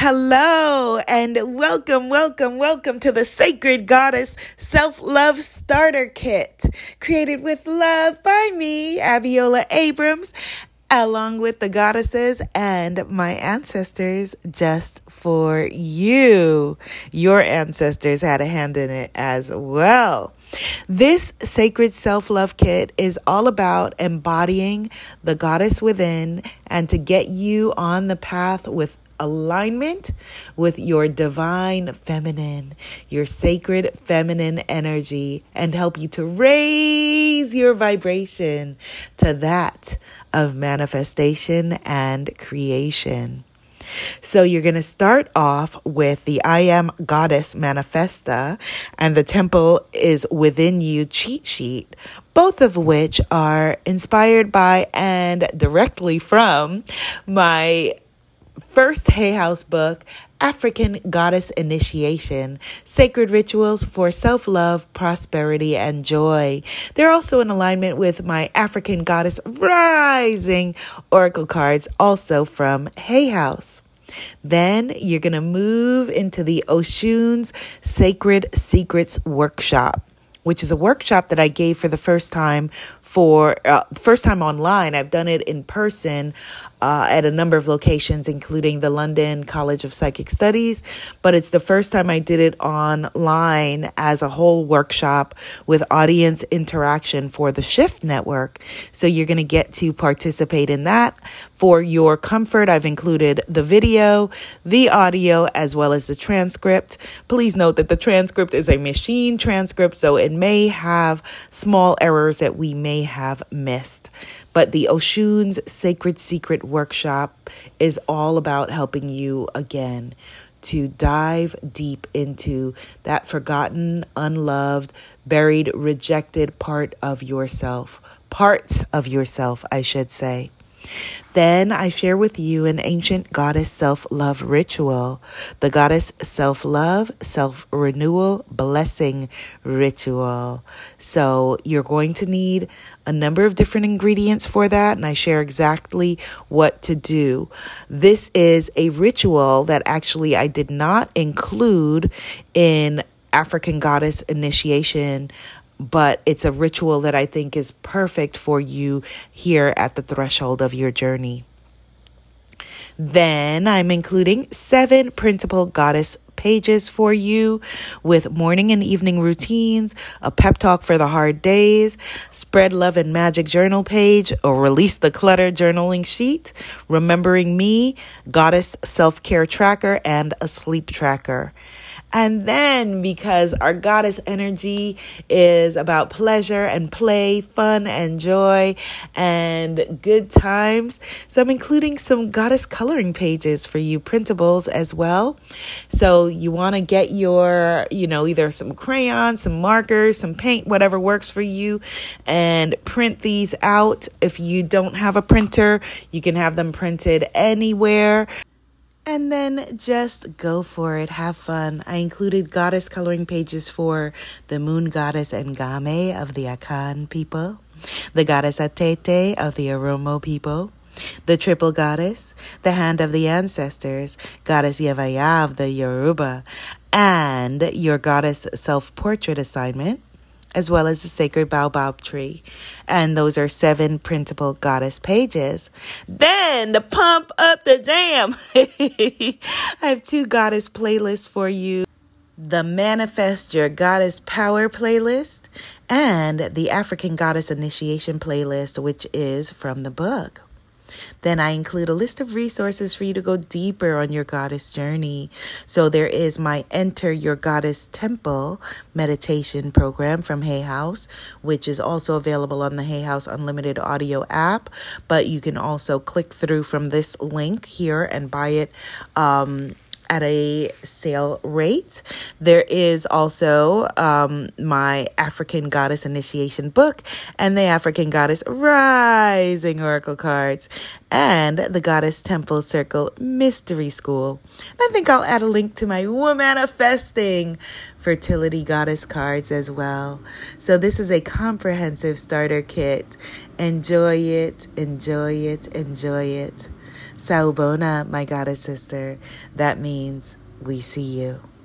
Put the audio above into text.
Hello and welcome to the Sacred Goddess Self-Love Starter Kit, created with love by me, Abiola Abrams, along with the goddesses and my ancestors, just for you. Your ancestors had a hand in it as well. This sacred self-love kit is all about embodying the goddess within and to get you on the path with alignment with your divine feminine, your sacred feminine energy, and help you to raise your vibration to that of manifestation and creation. So you're going to start off with the I Am Goddess Manifesta and the Temple is Within You cheat sheet, both of which are inspired by and directly from my first Hay House book, African Goddess Initiation, Sacred Rituals for Self-Love, Prosperity, and Joy. They're also in alignment with my African Goddess Rising Oracle cards, also from Hay House. Then you're going to move into the Oshun's Sacred Secrets Workshop, which is a workshop that I gave for the first time online. I've done it in person at a number of locations, including the London College of Psychic Studies. But it's the first time I did it online as a whole workshop with audience interaction for the Shift Network. So you're going to get to participate in that. For your comfort, I've included the video, the audio, as well as the transcript. Please note that the transcript is a machine transcript, so it may have small errors that we may have missed. But the Oshun's Sacred Secret Workshop is all about helping you, again, to dive deep into that forgotten, unloved, buried, rejected parts of yourself, I should say. Then I share with you an ancient goddess self-love ritual, the goddess self-love, self-renewal, blessing ritual. So you're going to need a number of different ingredients for that, and I share exactly what to do. This is a ritual that actually I did not include in African Goddess Initiation, but it's a ritual that I think is perfect for you here at the threshold of your journey. Then I'm including 7 principal goddess pages for you with morning and evening routines, a pep talk for the hard days, spread love and magic journal page, or release the clutter journaling sheet, remembering me, goddess self-care tracker, and a sleep tracker. And then, because our goddess energy is about pleasure and play, fun and joy and good times, so I'm including some goddess coloring pages for you, printables as well. So you want to get your, either some crayons, some markers, some paint, whatever works for you, and print these out. If you don't have a printer, you can have them printed anywhere. And then just go for it. Have fun. I included goddess coloring pages for the moon goddess Ngame of the Akan people, the goddess Atete of the Oromo people, the triple goddess, the hand of the ancestors, goddess Yevaya of the Yoruba, and your goddess self-portrait assignment, as well as the sacred baobab tree. And those are 7 printable goddess pages. Then to pump up the jam, I have 2 goddess playlists for you. The Manifest Your Goddess Power playlist and the African Goddess Initiation playlist, which is from the book. Then I include a list of resources for you to go deeper on your goddess journey. So there is my Enter Your Goddess Temple meditation program from Hay House, which is also available on the Hay House Unlimited audio app. But you can also click through from this link here and buy it at a sale rate. There is also my African Goddess Initiation book and the African Goddess Rising Oracle cards and the Goddess Temple Circle Mystery School. I think I'll add a link to my Womanifesting Fertility Goddess cards as well. So this is a comprehensive starter kit. Enjoy it, enjoy it, enjoy it. Saubona, my goddess sister. That means we see you.